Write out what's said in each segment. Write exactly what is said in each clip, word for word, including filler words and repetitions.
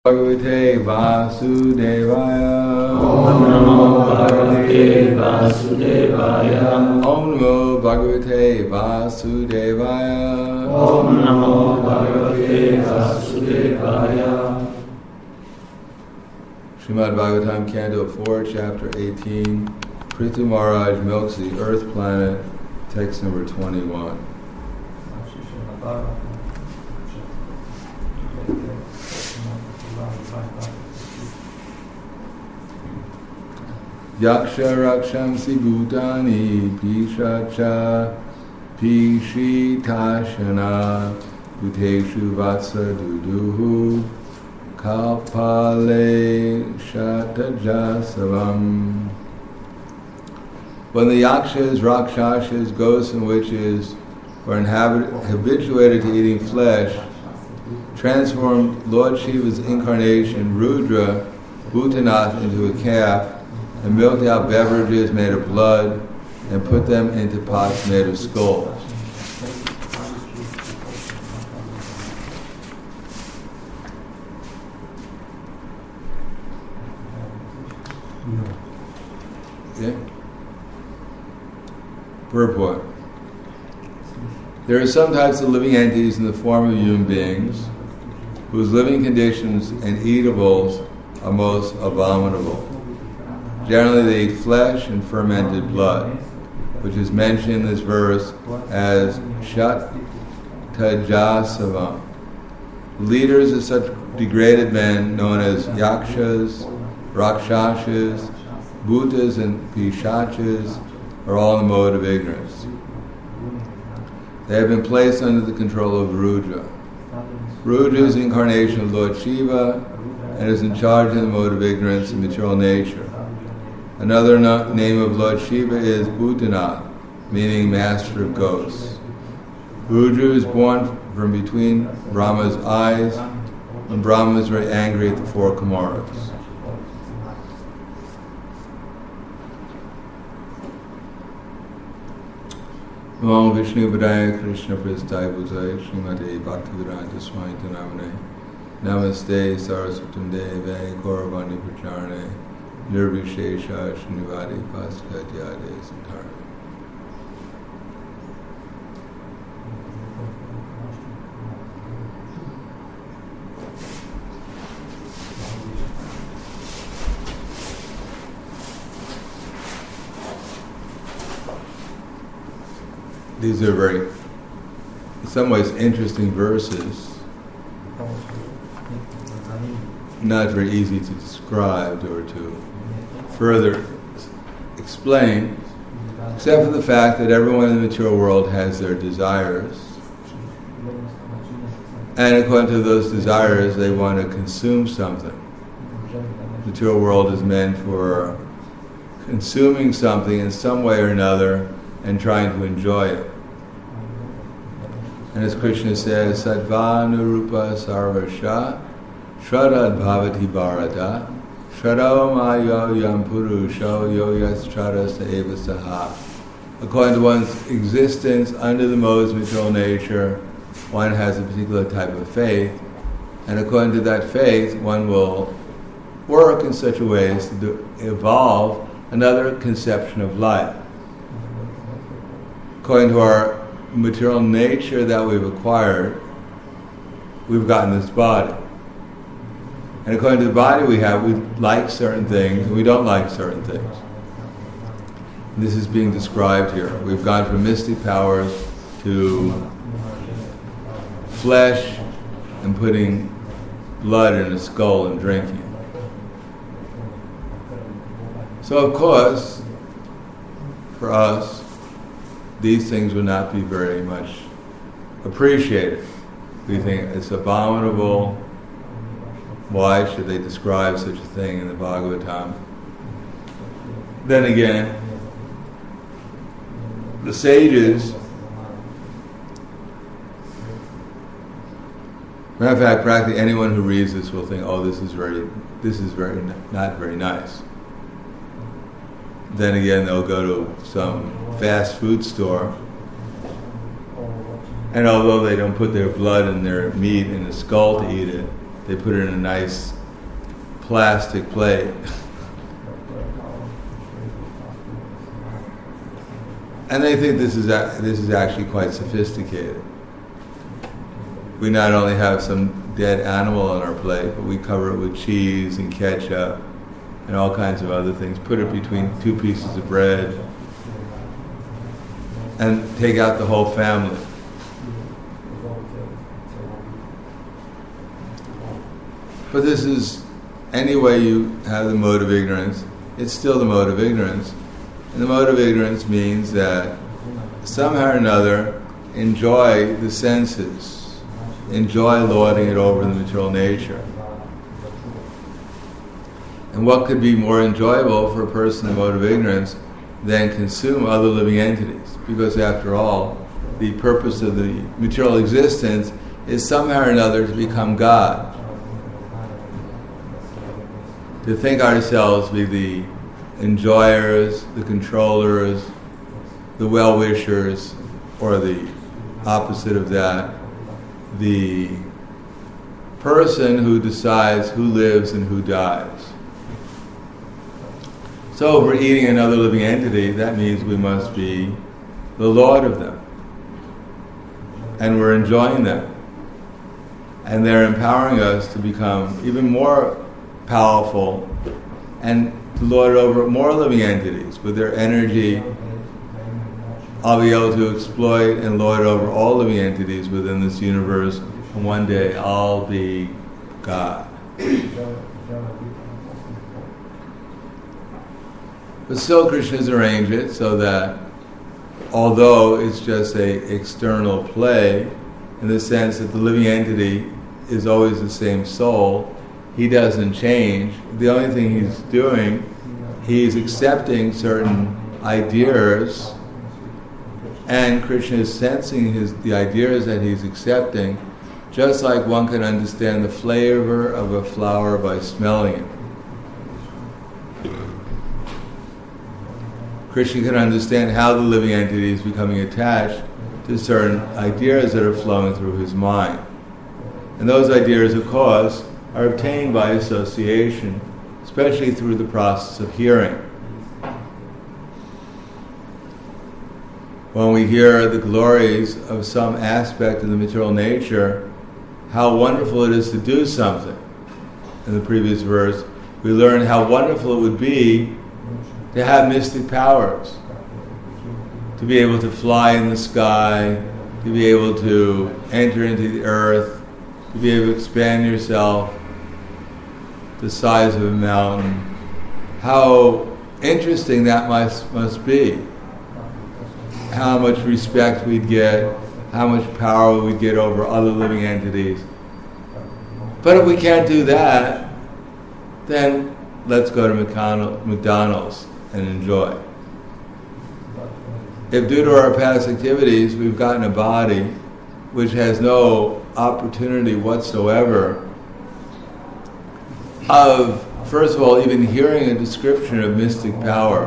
Bhagavate Vasudevaya. Om Namo Bhagavate Vasudevaya. Om Namo Bhagavate Vasudevaya. Om Namo Bhagavate Vasudevaya. Srimad Bhagavatam, Canto four, Chapter eighteen. Prithu Maharaj milks the earth planet. Text number twenty-one. Yaksha Rakshamsi Bhutani Pishacha Pishitashana Bhuteshu Vatsa Duduhu Kalpale Shatajasavam. When the Yakshas, Rakshashas, ghosts and witches were inhabit- habituated to eating flesh, transformed Lord Shiva's incarnation, Rudra, Bhutanath, into a calf, and milked out beverages made of blood, and put them into pots made of skulls. Okay? Purport. There are some types of living entities in the form of human beings whose living conditions and eatables are most abominable. Generally, they eat flesh and fermented blood, which is mentioned in this verse as Shatajasavam. Leaders of such degraded men, known as Yakshas, Rakshashas, Bhutas, and Pishachas, are all in the mode of ignorance. They have been placed under the control of Rudra. Rudra is the incarnation of Lord Shiva and is in charge of the mode of ignorance and material nature. Another no- name of Lord Shiva is Bhutanath, meaning master of ghosts. Rudra is born from between Brahma's eyes when Brahma was very angry at the four Kumaras. Namo Vishnu Padaya Krishna Prasthaya Bhutaya Srimate Bhaktivedanta Swami Namane Namaste Saraswatam Deve Gauravani Pracharane Nirvishesha Srinivadi Paskadyade Santara. These are very, in some ways, interesting verses. Not very easy to describe or to further explain, except for the fact that everyone in the material world has their desires. And according to those desires, they want to consume something. The material world is meant for consuming something in some way or another and trying to enjoy it. And as Krishna says, Sattvanurupa sarvasha Shradad bhavati bharata Shrado mayo yam purusho yo yastrada eva saha. According to one's existence under the modes of material nature, one has a particular type of faith, and according to that faith, one will work in such a way as to do, evolve another conception of life. According to our material nature that we've acquired, we've gotten this body. And according to the body we have, we like certain things and we don't like certain things. And this is being described here. We've gone from mystic powers to flesh and putting blood in a skull and drinking. So of course, for us, these things would not be very much appreciated. We think it's abominable. Why should they describe such a thing in the Bhagavatam? Then again, the sages, matter of fact, practically anyone who reads this will think, "Oh, this is very, this is very not very nice." Then again, they'll go to some fast food store, and although they don't put their blood and their meat in a skull to eat it, they put it in a nice plastic plate. And they think this is a, this is actually quite sophisticated. We not only have some dead animal on our plate, but we cover it with cheese and ketchup and all kinds of other things. Put it between two pieces of bread and take out the whole family. But this is, any way you have the mode of ignorance, it's still the mode of ignorance. And the mode of ignorance means that somehow or another enjoy the senses, enjoy lording it over the material nature. And what could be more enjoyable for a person in the mode of ignorance than consume other living entities? Because after all, the purpose of the material existence is somehow or another to become God. To think ourselves to be the enjoyers, the controllers, the well-wishers, or the opposite of that, the person who decides who lives and who dies. So if we're eating another living entity, that means we must be the lord of them. And we're enjoying them. And they're empowering us to become even more powerful and to lord over more living entities. With their energy, I'll be able to exploit and lord over all living entities within this universe, and one day I'll be God. But still Krishna's arranged it so that although it's just a external play, in the sense that the living entity is always the same soul, he doesn't change. The only thing he's doing, he's accepting certain ideas, and Krishna is sensing his the ideas that he's accepting, just like one can understand the flavor of a flower by smelling it. Krishna can understand how the living entity is becoming attached to certain ideas that are flowing through his mind. And those ideas, of course, are obtained by association, especially through the process of hearing. When we hear the glories of some aspect of the material nature, how wonderful it is to do something. In the previous verse, we learn how wonderful it would be to have mystic powers, to be able to fly in the sky, to be able to enter into the earth, to be able to expand yourself the size of a mountain. How interesting that must, must be. How much respect we'd get, how much power we'd get over other living entities. But if we can't do that, then let's go to McDonald's and enjoy. If due to our past activities we've gotten a body which has no opportunity whatsoever of, first of all, even hearing a description of mystic power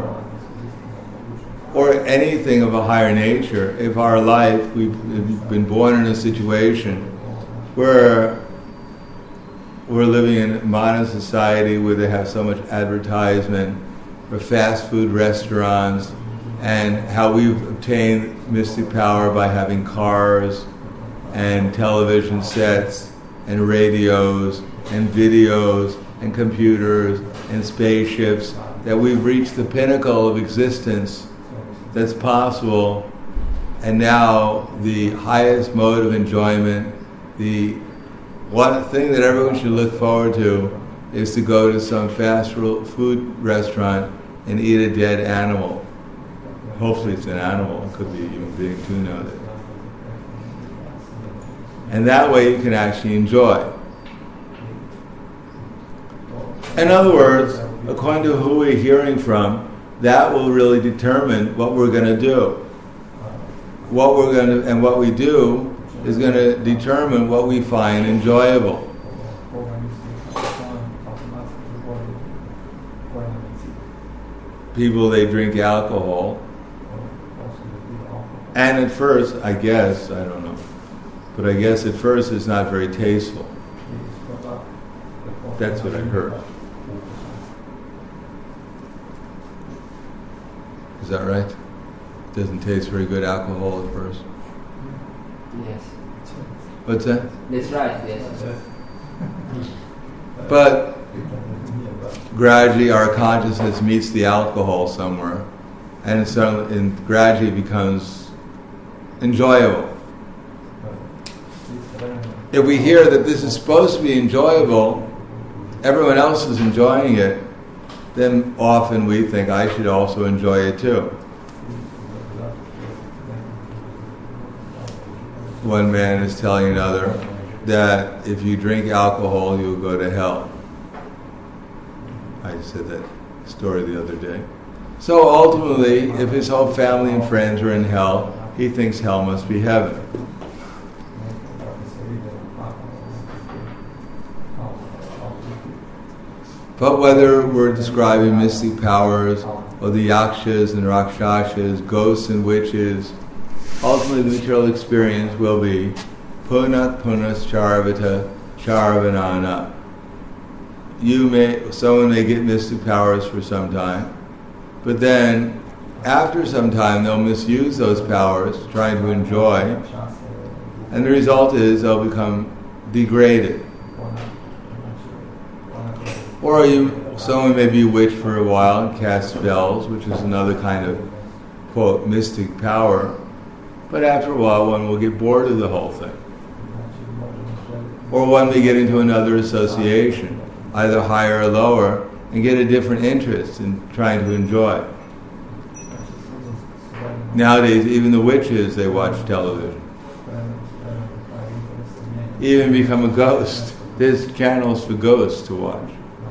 or anything of a higher nature, if our life, we've been born in a situation where we're living in a modern society where they have so much advertisement for fast food restaurants, and how we've obtained mystic power by having cars and television sets and radios and videos and computers and spaceships, that we've reached the pinnacle of existence that's possible, and now the highest mode of enjoyment, the one thing that everyone should look forward to, is to go to some fast food restaurant and eat a dead animal. Hopefully it's an animal, it could be a human being too now. And that way you can actually enjoy. In other words, according to who we're hearing from, that will really determine what we're going to do. What we're going to, and what we do is going to determine what we find enjoyable. People, they drink alcohol, and at first, I guess, I don't know, but I guess at first it's not very tasteful. That's what I heard. Is that right? Doesn't taste very good alcohol at first. Yes. What's that? That's right, yes. But gradually our consciousness meets the alcohol somewhere, and it suddenly, and gradually becomes enjoyable. If we hear that this is supposed to be enjoyable, everyone else is enjoying it, then often we think I should also enjoy it too. One man is telling another that if you drink alcohol, you'll go to hell. I said that story the other day. So ultimately, if his whole family and friends are in hell, he thinks hell must be heaven. But whether we're describing mystic powers, or the yakshas and rakshasas, ghosts and witches, ultimately the material experience will be punat punas charvata charvanana. You may, someone may get mystic powers for some time, but then after some time they'll misuse those powers, trying to enjoy, and the result is they'll become degraded. Or you, someone may be witched for a while and cast spells, which is another kind of, quote, mystic power, but after a while one will get bored of the whole thing. Or one may get into another association, either higher or lower, and get a different interest in trying to enjoy. Nowadays, even the witches, they watch television. Even become a ghost. There's channels for ghosts to watch.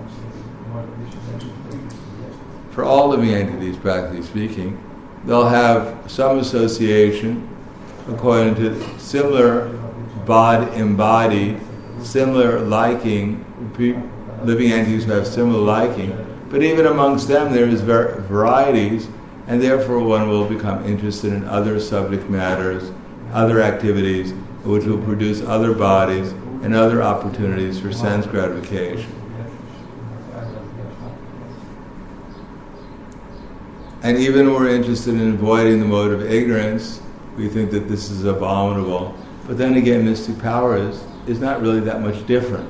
For all living entities, practically speaking, they'll have some association according to similar bod embodied, similar liking, living entities who have similar liking, but even amongst them there is var- varieties, and therefore one will become interested in other subject matters, other activities, which will produce other bodies and other opportunities for sense gratification. And even when we're interested in avoiding the mode of ignorance, we think that this is abominable. But then again, mystic power is, is not really that much different.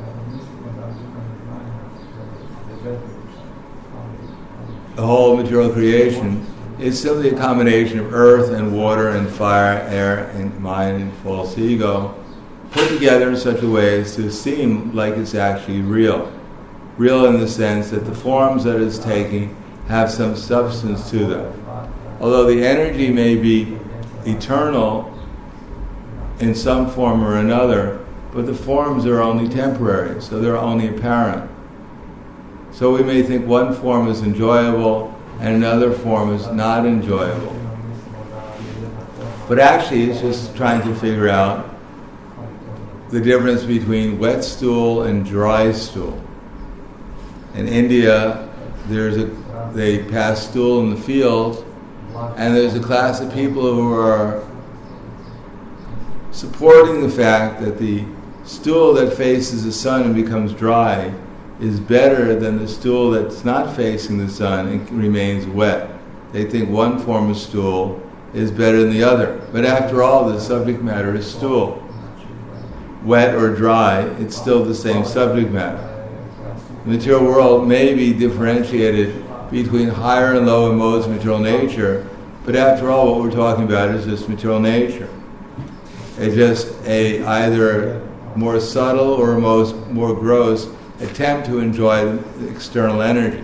The whole material creation is simply a combination of earth and water and fire, air and mind and false ego, put together in such a way as to seem like it's actually real. Real in the sense that the forms that it's taking have some substance to them. Although the energy may be eternal in some form or another, but the forms are only temporary, so they're only apparent. So we may think one form is enjoyable and another form is not enjoyable. But actually it's just trying to figure out the difference between wet stool and dry stool. In India, there's a they pass stool in the field, and there's a class of people who are supporting the fact that the stool that faces the sun and becomes dry is better than the stool that's not facing the sun and remains wet. They think one form of stool is better than the other. But after all, the subject matter is stool. Wet or dry, it's still the same subject matter. The material world may be differentiated between higher and lower modes of material nature, but after all, what we're talking about is just material nature. It's just a either more subtle or most more gross attempt to enjoy the external energy,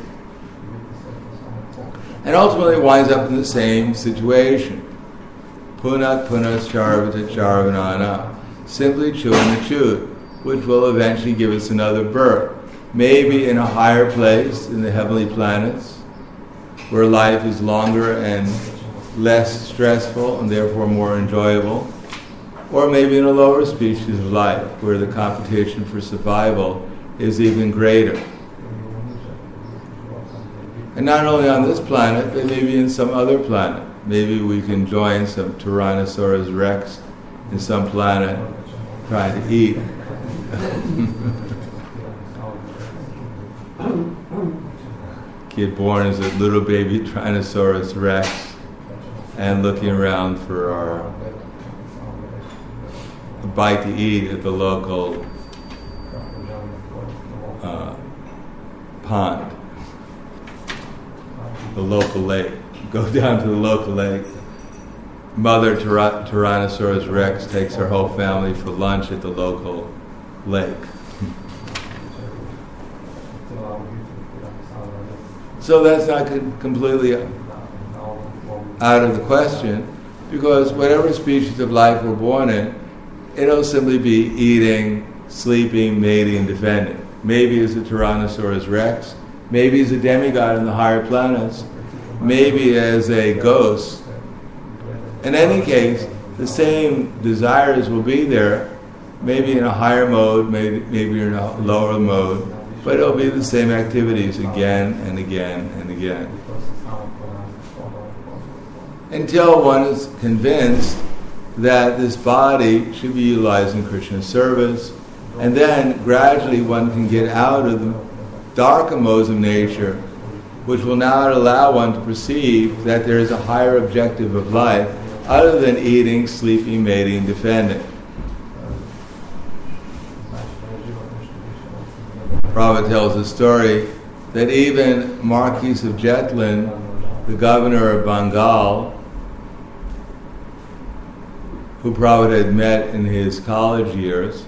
and ultimately winds up in the same situation. Punat punas charvata charvanana, simply chewing the chewed, which will eventually give us another birth, maybe in a higher place in the heavenly planets, where life is longer and less stressful and therefore more enjoyable, or maybe in a lower species of life where the competition for survival is even greater. And not only on this planet, but maybe in some other planet. Maybe we can join some Tyrannosaurus Rex in some planet trying to eat. get born as a little baby Tyrannosaurus Rex and looking around for our a bite to eat at the local uh, pond, the local lake. Go down to the local lake. Mother Tyra- Tyrannosaurus Rex takes her whole family for lunch at the local lake. So that's not con- completely out of the question, because whatever species of life we're born in, it'll simply be eating, sleeping, mating, and defending. Maybe as a Tyrannosaurus Rex, maybe as a demigod in the higher planets, maybe as a ghost. In any case, the same desires will be there, maybe in a higher mode, maybe, maybe in a lower mode, but it'll be the same activities again and again and again. Until one is convinced that this body should be utilized in Krishna's service, and then gradually one can get out of the darker modes of nature, which will not allow one to perceive that there is a higher objective of life other than eating, sleeping, mating, defending. Prabhupada tells a story that even Marquis of Jetland, the governor of Bengal, who Prabhupada had met in his college years,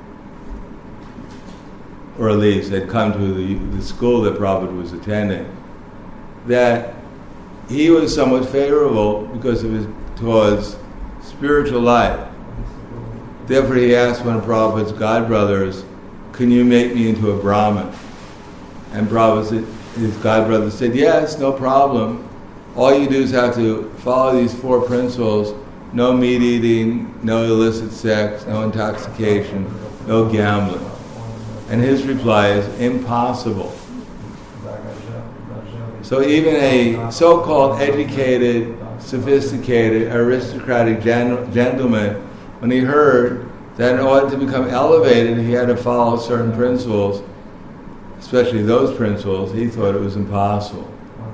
or at least had come to the, the school that Prabhupada was attending, that he was somewhat favorable because of his towards spiritual life. Therefore he asked one of Prabhupada's godbrothers, "Can you make me into a Brahmin?" And Prabhupada said, his godbrother said, "Yes, no problem. All you do is have to follow these four principles: no meat eating, no illicit sex, no intoxication, no gambling." And his reply is, "Impossible." So even a so-called educated, sophisticated, aristocratic gen- gentleman, when he heard that in order to become elevated he had to follow certain principles, especially those principles, he thought it was impossible.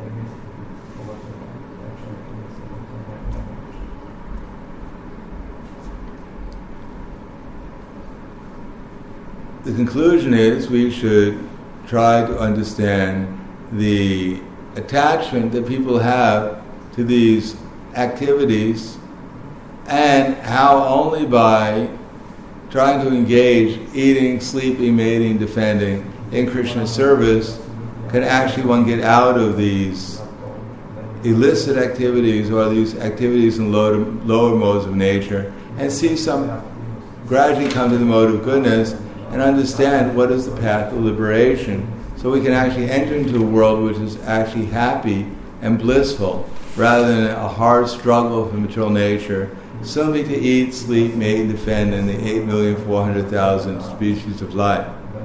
The conclusion is we should try to understand the attachment that people have to these activities, and how only by trying to engage, eating, sleeping, mating, defending in Krishna's service, can actually one get out of these illicit activities or these activities in lower, lower modes of nature, and see some, gradually come to the mode of goodness and understand what is the path of liberation, so we can actually enter into a world which is actually happy and blissful, rather than a hard struggle for material nature, simply to eat, sleep, mate, and defend in the eight million four hundred thousand species of life.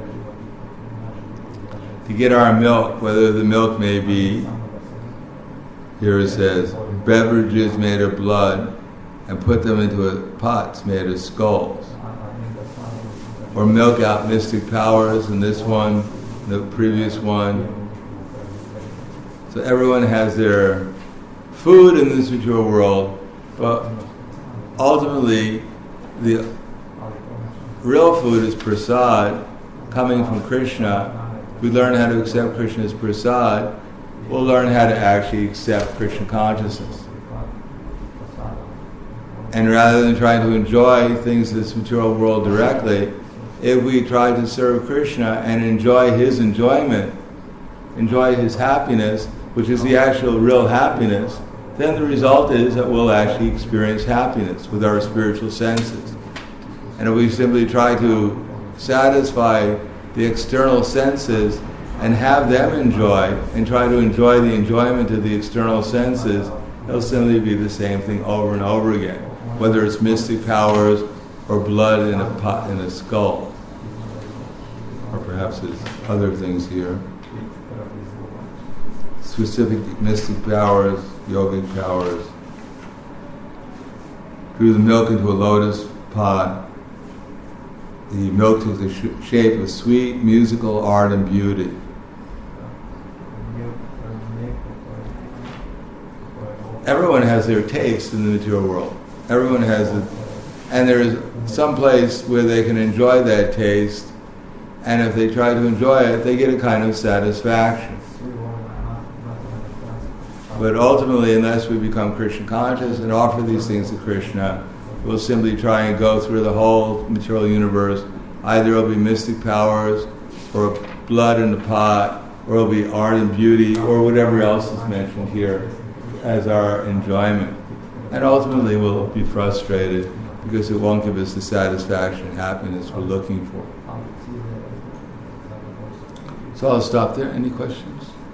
To get our milk, whether the milk may be, here it says, beverages made of blood, and put them into a pots made of skulls. Or milk out mystic powers in this one, the previous one. So everyone has their food in this material world, but ultimately the real food is prasad, coming from Krishna. We learn how to accept Krishna as prasad, we'll learn how to actually accept Krishna consciousness. And rather than trying to enjoy things in this material world directly, if we try to serve Krishna and enjoy his enjoyment, enjoy his happiness, which is the actual real happiness, then the result is that we'll actually experience happiness with our spiritual senses. And if we simply try to satisfy the external senses and have them enjoy, and try to enjoy the enjoyment of the external senses, it'll simply be the same thing over and over again, whether it's mystic powers or blood in a pot, in a skull, or perhaps there's other things here. Specific mystic powers, yogic powers. Threw the milk into a lotus pot. The milk took the sh- shape of sweet musical art and beauty. everyone has their taste in the material world. Everyone has it, and there is some place where they can enjoy that taste, and if they try to enjoy it, they get a kind of satisfaction. But ultimately, unless we become Krishna conscious and offer these things to Krishna, we'll simply try and go through the whole material universe. Either it'll be mystic powers, or blood in the pot, or it'll be art and beauty, or whatever else is mentioned here as our enjoyment. And ultimately we'll be frustrated because it won't give us the satisfaction and happiness we're looking for. So I'll stop there. Any questions?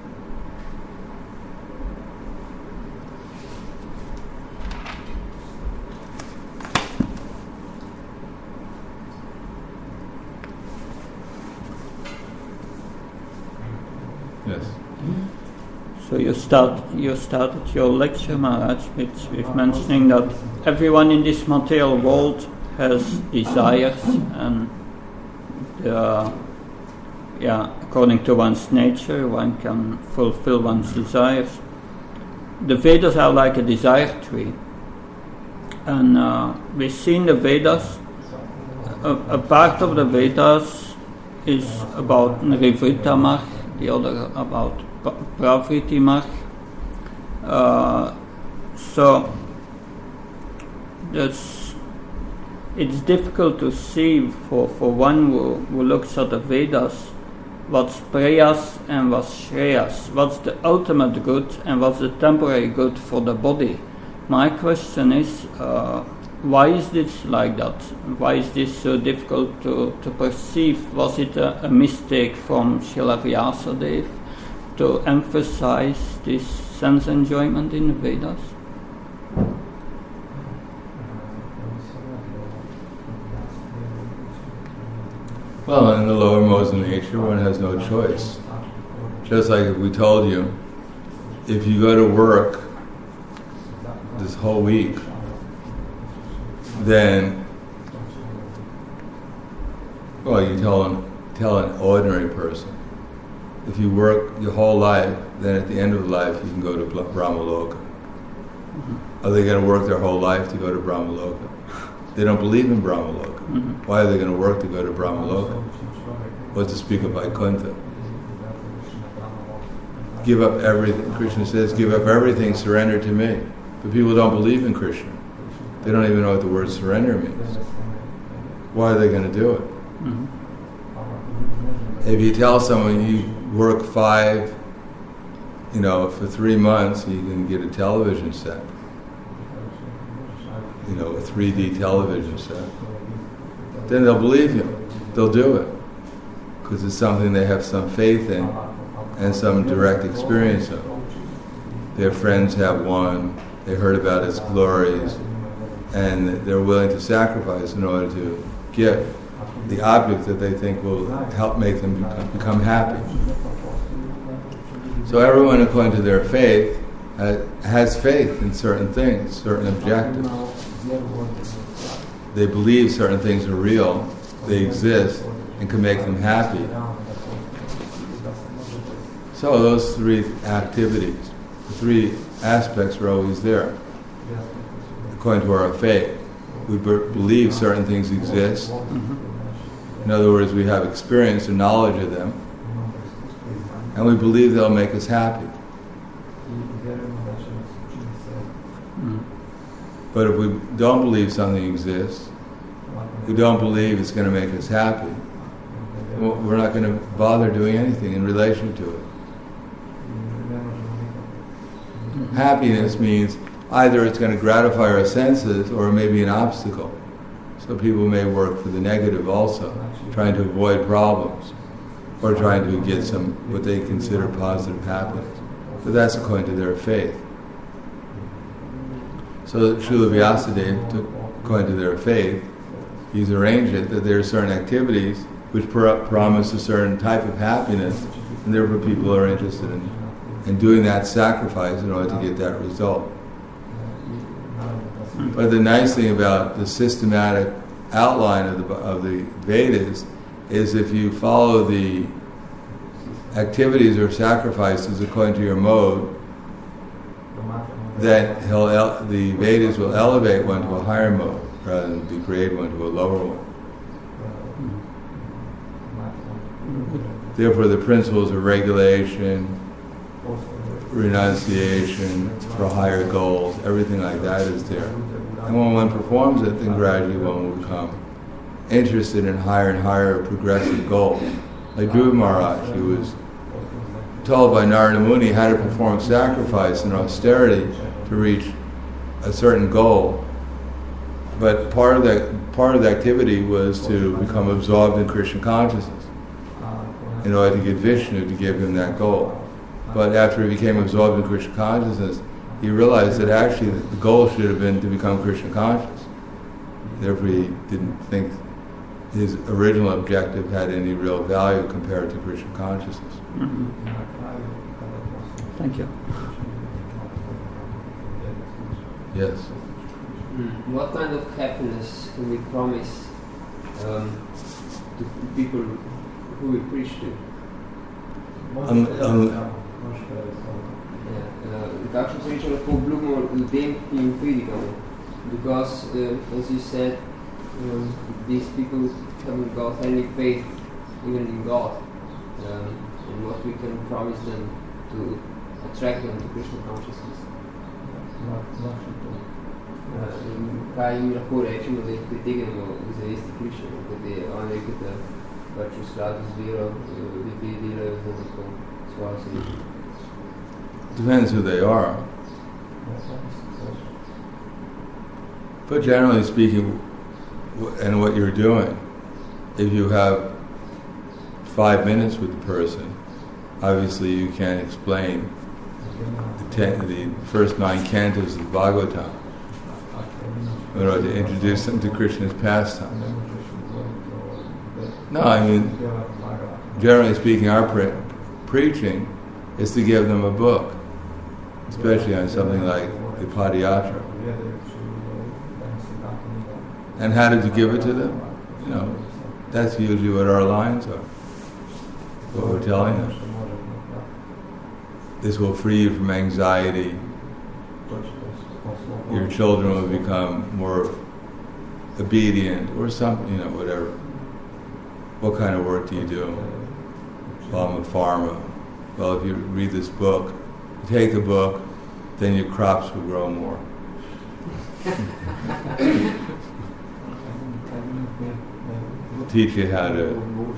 Yes. So you start you started your lecture, Maharaj, with, with mentioning that everyone in this material world has desires, and uh, yeah, according to one's nature, one can fulfill one's desires. The Vedas are like a desire tree, and uh, we see in the Vedas, a, a part of the Vedas is about Nrivrita Marg, the other about Pravriti Marg. Uh, so that's, it's difficult to see for, for one who, who looks at the Vedas what's prayas and what's shreyas, what's the ultimate good and what's the temporary good for the body. My question is, uh, why is this like that? Why is this so difficult to, to perceive? Was it a, a mistake from Srila Vyasadeva to emphasize this sense enjoyment in the Vedas? Well, in the lower modes of nature, one has no choice. Just like if we told you, if you go to work this whole week, then, well, you tell an, tell an ordinary person, if you work your whole life, then at the end of life you can go to Brahmaloka. Mm-hmm. Are they going to work their whole life to go to Brahmaloka? They don't believe in Brahmaloka. Mm-hmm. Why are they going to work to go to Brahmaloka? What to speak of Vaikuntha? Give up everything. Krishna says, give up everything, surrender to me. But people don't believe in Krishna. They don't even know what the word surrender means. Why are they going to do it? Mm-hmm. If you tell someone you work five, you know, for three months, you can get a television set. You know, a three D television set. Then they'll believe you. They'll do it. Because it's something they have some faith in and some direct experience of. Their friends have one, they heard about its glories, and they're willing to sacrifice in order to get the object that they think will help make them become happy. So everyone, according to their faith, has faith in certain things, certain objectives. They believe certain things are real, they exist, and can make them happy. So those three activities, the three aspects are always there, according to our faith. We be- believe certain things exist. Mm-hmm. In other words, we have experience and knowledge of them, and we believe they'll make us happy. Mm-hmm. But if we don't believe something exists, we don't believe it's going to make us happy, we're not going to bother doing anything in relation to it. Mm-hmm. Happiness means either it's going to gratify our senses or it may be an obstacle. So people may work for the negative also, trying to avoid problems or trying to get some what they consider positive happiness. But that's according to their faith. So Srila Vyasadeva, took, according to their faith, he's arranged it that there are certain activities which pr- promise a certain type of happiness, and therefore people are interested in, in doing that sacrifice in order to get that result. But the nice thing about the systematic outline of the, of the Vedas is if you follow the activities or sacrifices according to your mode, that he'll el- the Vedas will elevate one to a higher mode rather than degrade one to a lower one. Therefore, the principles of regulation, renunciation for higher goals, everything like that is there. And when one performs it, then gradually one will become interested in higher and higher progressive goals. Like Dhruva Maharaj, he was told by Narada Muni how to perform sacrifice and austerity to reach a certain goal. But part of that part of the activity was to become absorbed in Krishna consciousness in order to get Vishnu to give him that goal. But after he became absorbed in Krishna consciousness, he realized that actually the goal should have been to become Krishna conscious. Therefore, he didn't think his original objective had any real value compared to Krishna consciousness. Mm-hmm. Thank you. Yes. Mm. What kind of happiness can we promise um, to people who we preach to? Um, um, Kakšno srečo lahko obljubimo ljudem, ki jim predikamo? Because, uh, as you said, um, these people haven't got any faith even in God. Um, and what we can promise them to attract them to Krishna consciousness. Uh, kaj jim lahko rečemo, da jih pritegnemo k zavesti Krishna, kot je on rekel, da pač v skladu z vero ljudje delajo za neko svojo srečo. Depends who they are. But generally speaking, and what you're doing, if you have five minutes with the person, obviously you can't explain the, ten, the first nine cantos of the Bhagavatam in order to introduce them to Krishna's pastimes. No, I mean, generally speaking, our pre- preaching is to give them a book, especially on something like the Padayatra. And how did you give it to them? You know, that's usually what our lines are, what we're telling them. This will free you from anxiety. Your children will become more obedient, or something, you know, whatever. What kind of work do you do? Well, I'm a farmer. Well, if you read this book, you take the book, then your crops will grow more. Teach you how to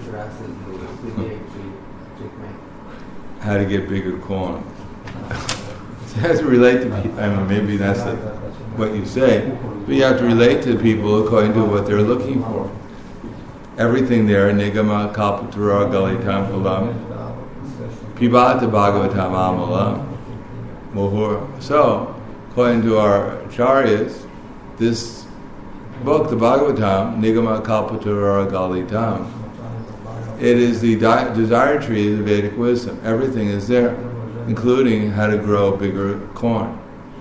how to get bigger corn. So it has to relate to people. I mean, maybe that's the, what you say, but you have to relate to people according to what they're looking for. Everything there, Nigama, Kalpatura, Galitam, Palam, Pibata Bhagavatam Amalam, Mohur. So, according to our acharyas, this book, the Bhagavatam, Nigama, Kalpatura, Galitam, it is the di- desire tree of the Vedic wisdom. Everything is there, including how to grow bigger corn.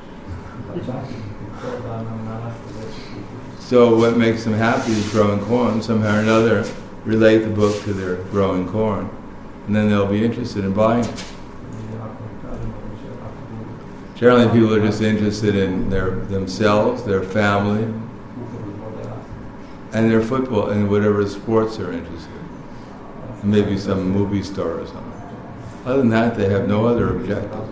So what makes them happy is growing corn. Somehow or another, relate the book to their growing corn. And then they'll be interested in buying it. Generally, people are just interested in their themselves, their family, and their football, and whatever sports they're interested in. And maybe some movie star or something. Other than that, they have no other objective.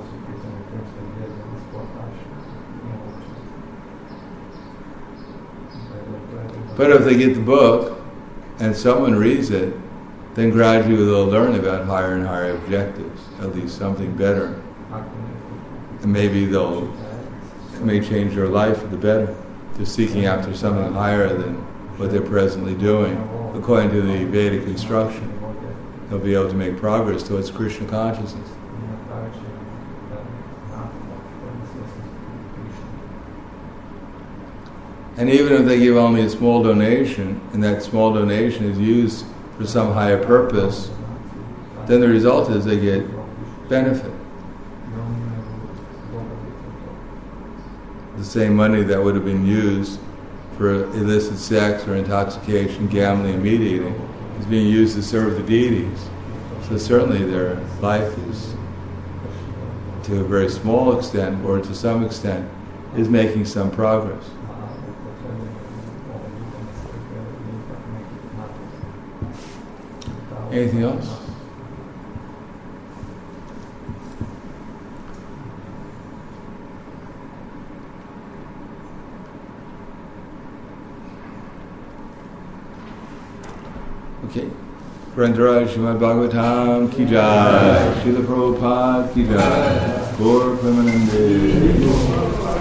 But if they get the book, and someone reads it, then gradually they'll learn about higher and higher objectives, at least something better. And maybe they'll, it may change their life for the better. They're seeking after something higher than what they're presently doing. According to the Vedic instruction, they'll be able to make progress towards Krishna consciousness. And even if they give only a small donation, and that small donation is used for some higher purpose, then the result is they get benefit. The same money that would have been used for illicit sex or intoxication, gambling, and meat eating is being used to serve the deities. So certainly their life is to a very small extent or to some extent, is making some progress. Anything else? Okay. Purandara Srimad Bhagavatam ki jai, Srila Prabhupada ki jai, Gaur Premanande.